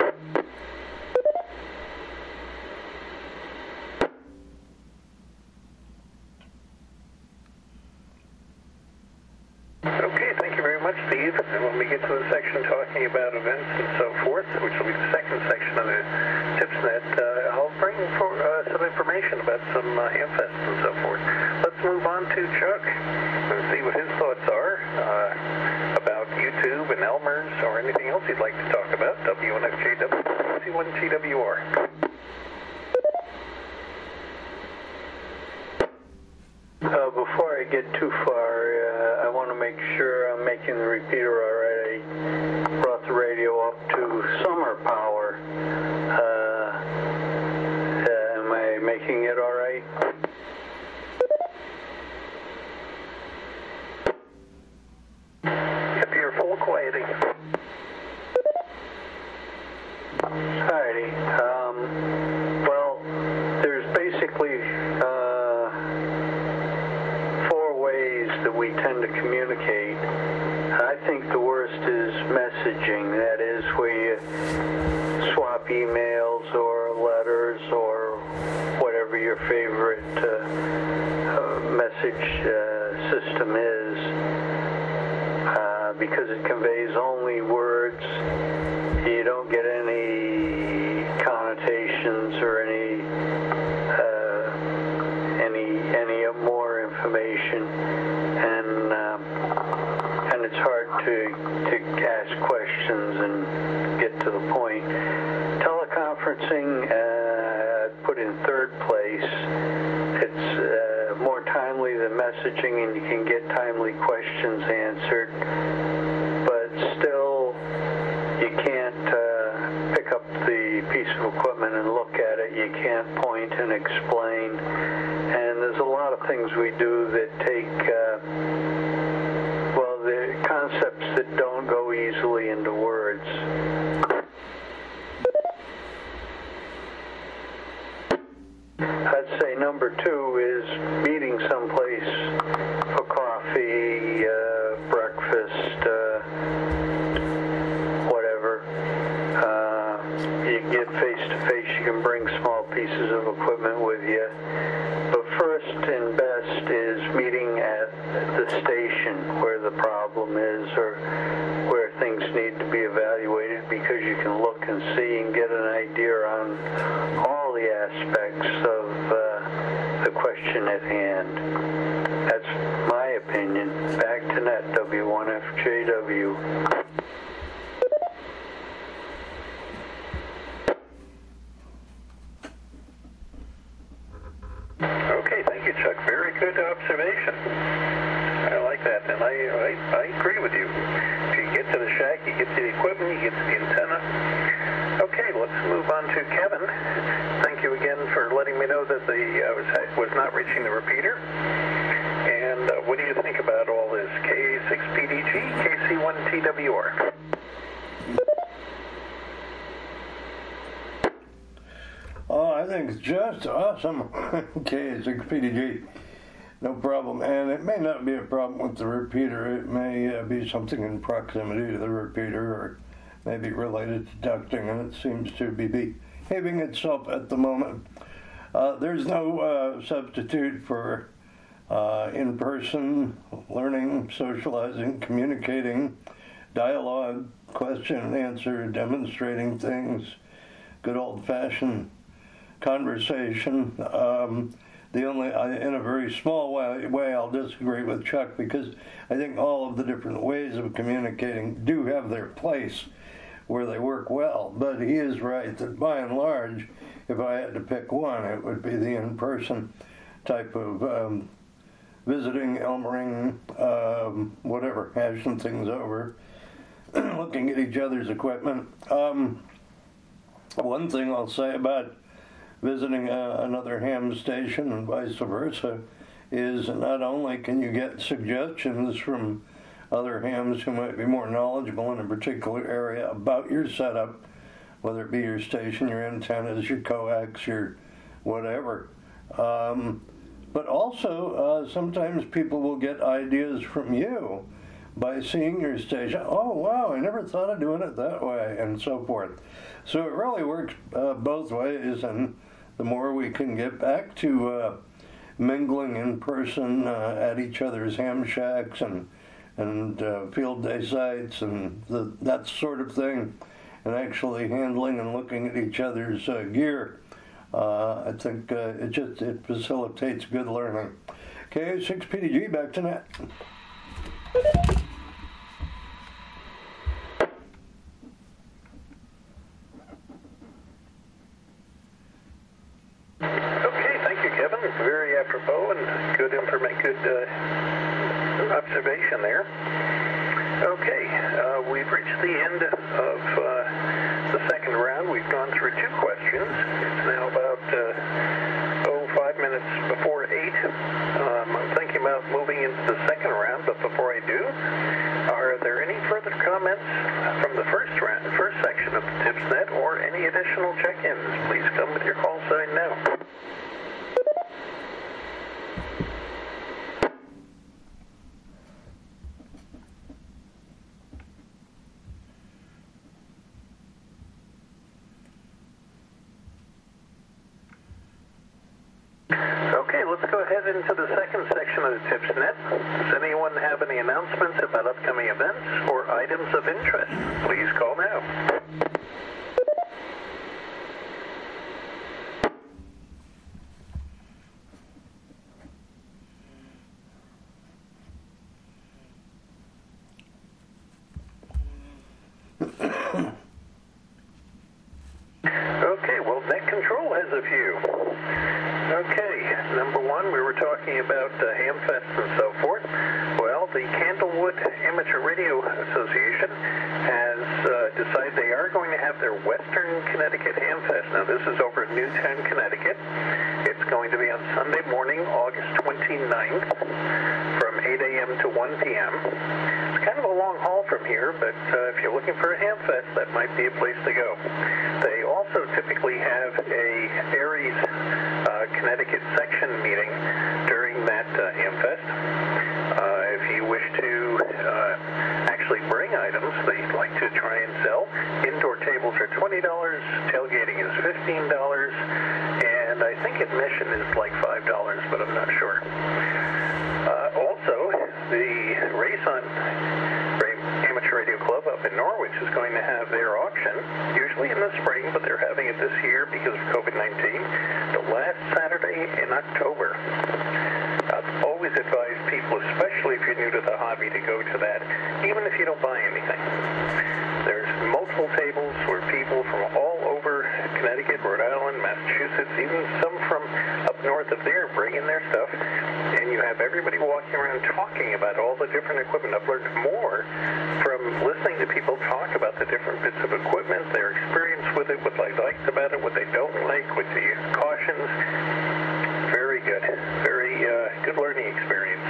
Speaker 1: Okay, thank you very much, Steve. And when we get to the section talking about events and so forth, which will be the second section of the TipsNet, uh, I'll bring for, uh, some information about some uh, Hamfests and so forth. Let's move on to Chuck and see what his thoughts are uh, about YouTube and Elmers or anything else he'd like to talk about. W one F J W, C one T W R.
Speaker 8: Uh, before I get too far, uh, I want to make sure I'm making the repeater all right. I brought the radio up to summer power. Uh, uh, am I making it all right?
Speaker 1: Yep, you're full quieting.
Speaker 8: Alrighty. Um, well, there's basically uh, that we tend to communicate. I think the worst is messaging. That is where you swap emails or letters or whatever your favorite uh, uh, message uh, system is, uh, because it conveys only words. You don't get any connotations or any uh, any any more information. And um, and it's hard to to ask questions and get to the point. Teleconferencing, uh, put in third place. It's uh, more timely than messaging, and you can get timely questions answered. But still, you can't uh, pick up the piece of equipment and look at it. You can't point and explain. And there's a lot of things we do that take, uh, well, the concepts that don't go easily into words. I'd say number two is meeting someplace for coffee, uh, breakfast, uh, whatever. Uh, you get face-to-face, you can bring small pieces of equipment with you. But first and best is meeting at the station where the problem is or where things need to be evaluated, because you can look and see and get an idea on all the aspects of uh, the question at hand. That's my opinion. Back to net, W one F J W.
Speaker 1: Okay, thank you, Chuck. Very good observation. I like that, and I, I, I agree with you. If you get to the shack, you get to the equipment, you get to the antenna. Okay, let's move on to Kevin. Thank you again for letting me know that the uh, was, was not reaching the repeater. And uh, what do you think about all this? K six P D G, K C one T W R.
Speaker 2: Oh, I think it's just awesome. K six P D G, no problem. And it may not be a problem with the repeater. It may uh, be something in proximity to the repeater, or maybe related to ducting, and it seems to be behaving itself at the moment. Uh, there's no uh, substitute for uh, in-person learning, socializing, communicating, dialogue, question and answer, demonstrating things, good old-fashioned conversation. Um, the only, I, in a very small way, way, I'll disagree with Chuck, because I think all of the different ways of communicating do have their place where they work well. But he is right that by and large, if I had to pick one, it would be the in-person type of um, visiting, Elmering, um, whatever, hashing things over, looking at each other's equipment. Um, one thing I'll say about visiting a, another ham station and vice versa is not only can you get suggestions from other hams who might be more knowledgeable in a particular area about your setup, whether it be your station, your antennas, your coax, your whatever. Um, but also, uh, sometimes people will get ideas from you by seeing your station. Oh, wow, I never thought of doing it that way, and so forth. So it really works uh, both ways, and the more we can get back to uh, mingling in person uh, at each other's ham shacks and and uh, field day sites and the, that sort of thing, and actually handling and looking at each other's uh, gear, uh, I think uh, it just it facilitates good learning. K A six P D G, back to Nat.
Speaker 1: Very apropos and good information, good uh, observation there. Okay, uh, we've reached the end of uh, the second round. We've gone through two questions. It's now about uh, oh five minutes before eight. Um, I'm thinking about moving into the second round, but before I do, are there any further comments from the first round, first section of the TipsNet, or any additional check-ins? Please come with your call sign now. Okay, let's go ahead into the second section of the TipsNet. Does anyone have any announcements about upcoming events or items of interest? Please call now. Okay, well, Net Control has a few. Okay, number one, we were talking about uh, Hamfest and so forth. Well, the Candlewood Amateur Radio Association has uh, decided they are going to have their Western Connecticut Hamfest. Now, this is over in Newtown, Connecticut. It's going to be on Sunday morning, August twenty-ninth, from eight a.m. to one p.m. It's kind of a long haul from here, but uh, if you're looking for a Hamfest, that might be a place to go. They also typically have a Aries uh, Connecticut section meeting during that uh, Hamfest. Uh, if you wish to uh, actually bring items that you'd like to try and sell, indoor tables are twenty dollars, tailgating is fifteen dollars, and I think admission is like five dollars, but I'm not sure. Uh, also, the Rayson Amateur Radio Club up in Norwich is going to have their auction, usually in the spring, but they're having it this year because of COVID nineteen, the last Saturday in October. I've always advised people, especially if you're new to the hobby, to go to that, even if you don't buy anything. There's multiple tables where people from all over Connecticut, Rhode Island, Massachusetts, even some from up north of there bring in their stuff, and you have everybody walking around talking about all the different equipment. I've learned more from listening to people talk about the different bits of equipment, their experience with it, what they liked about it, what they don't like, what the cautions. Very good. Very uh, good learning experience.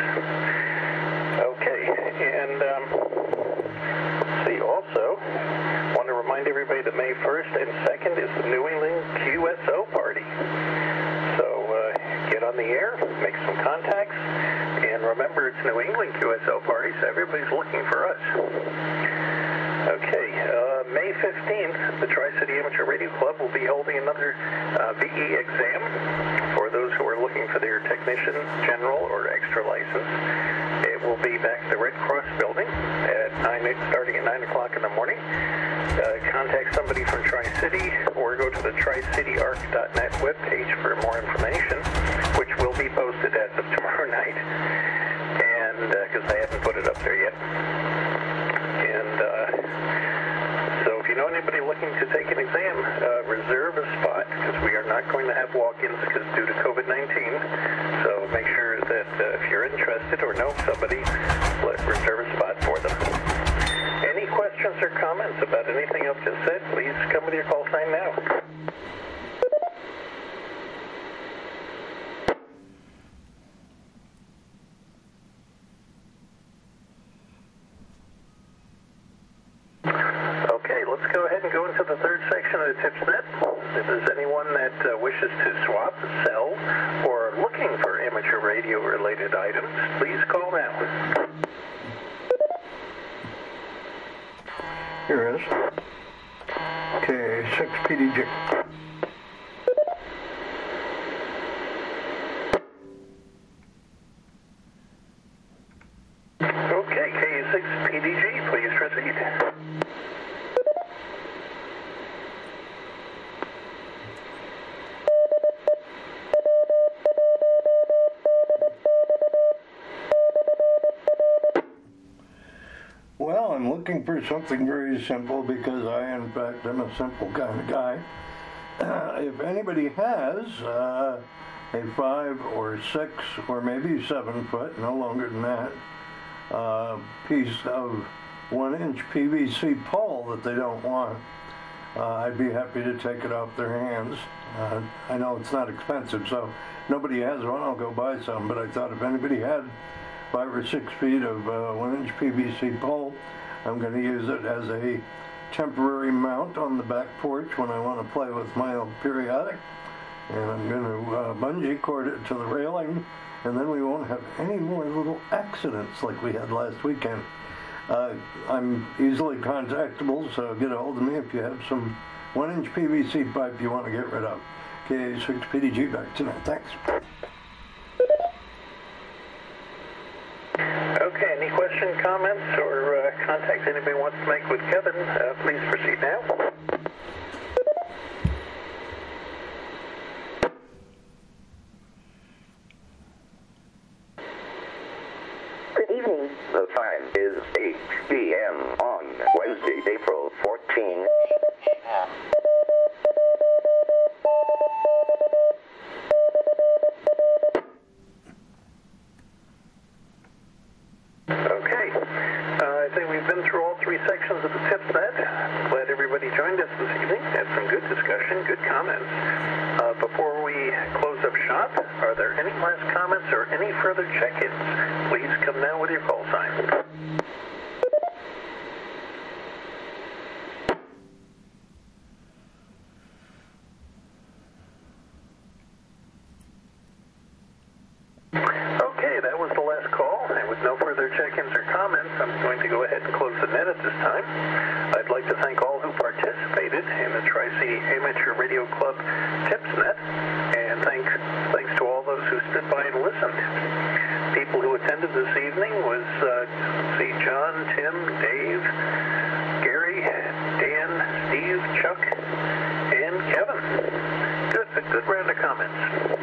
Speaker 1: Okay, and um, let's see, also, want to remind everybody that May first and second is the New England Q S O party. So uh, get on the air, make some contacts, and remember it's New England Q S O party, so everybody's looking for us. Okay, um, May fifteenth, the Tri-City Amateur Radio Club will be holding another uh, V E exam for those who are looking for their technician, general, or extra license. It will be back at the Red Cross building at nine, starting at nine o'clock in the morning. Uh, contact somebody from Tri-City or go to the tri city arc dot net webpage for more information, which will be posted as of tomorrow night, and because uh, they haven't put it up there yet. And uh, so if you know anybody looking to take an exam, uh, reserve a spot, because we are not going to have walk-ins because due to COVID nineteen. So make sure that uh, if you're interested or know somebody, let reserve a spot for them. Any questions or comments about anything I've just said, please come with your call sign now. Okay, let's go ahead and go into the third section of the TipsNet. If there's anyone that uh, wishes to swap, sell, or are looking for amateur radio-related items, please call now.
Speaker 2: Here it is. K six P D G.
Speaker 1: Okay, K six P D G, please proceed.
Speaker 2: Well, I'm looking for something very simple because I, in fact, am a simple kind of guy. Uh, if anybody has uh, a five or six or maybe seven foot, no longer than that, uh, piece of one inch P V C pole that they don't want, uh, I'd be happy to take it off their hands. Uh, I know it's not expensive, so nobody has one, I'll go buy some, but I thought if anybody had five or six feet of uh, one inch P V C pole, I'm going to use it as a temporary mount on the back porch when I want to play with my old periodic, and I'm going to uh, bungee cord it to the railing, and then we won't have any more little accidents like we had last weekend. Uh, I'm easily contactable, so get a hold of me if you have some one inch P V C pipe you want to get rid of. K six P D G back tonight. Thanks.
Speaker 1: Okay, any question, comments, or uh, contact anybody wants to make with Kevin, uh, please proceed now.
Speaker 10: Good evening. The time is eight p m on Wednesday, April fourteenth.
Speaker 1: Okay, uh, I think we've been through all three sections of the TipsNet. Glad everybody joined us this evening. Had some good discussion, good comments. Uh, before we close up shop, are there any last comments or any further check-ins? Please come now with your call sign. Okay, that was the last call, and with no further check-ins or comments, I'm going to go ahead and close the net at this time. I'd like to thank all who participated in the Tri-City Amateur Radio Club TipsNet, and thank, thanks to all those who stood by and listened. People who attended this evening was, uh, let's see, John, Tim, Dave, Gary, Dan, Steve, Chuck, and Kevin. Good, a good round of comments.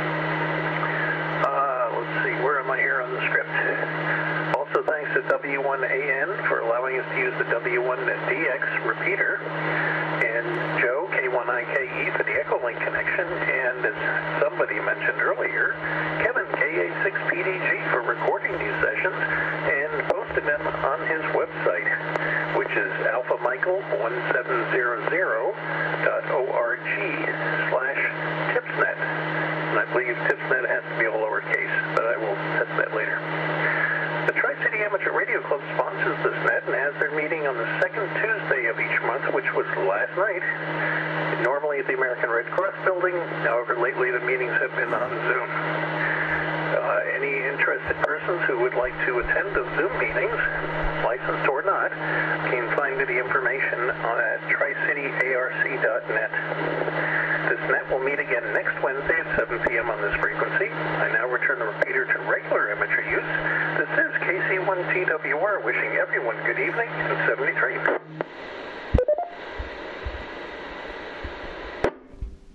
Speaker 1: Let's see, where am I here on the script? Also, thanks to W one A N for allowing us to use the W one D X repeater, and Joe, K one I K E, for the Echolink connection, and as somebody mentioned earlier, Kevin, K A six P D G, for recording these sessions and posting them on his website, which is alpha michael one seven zero zero dot org slash tipsnet. And I believe TipsNet has to be all lowercase, but I will test that later. The Tri-City Amateur Radio Club sponsors this net and has their meeting on the second Tuesday of each month, which was last night, normally at the American Red Cross building. However, lately the meetings have been on Zoom. Uh, any interest Interested persons who would like to attend the Zoom meetings, licensed or not, can find the information at tri city A R C dot net. This net will meet again next Wednesday at seven p.m. on this frequency. I now return the repeater to regular imagery use. This is K C one T W R wishing everyone good evening and seventy-three.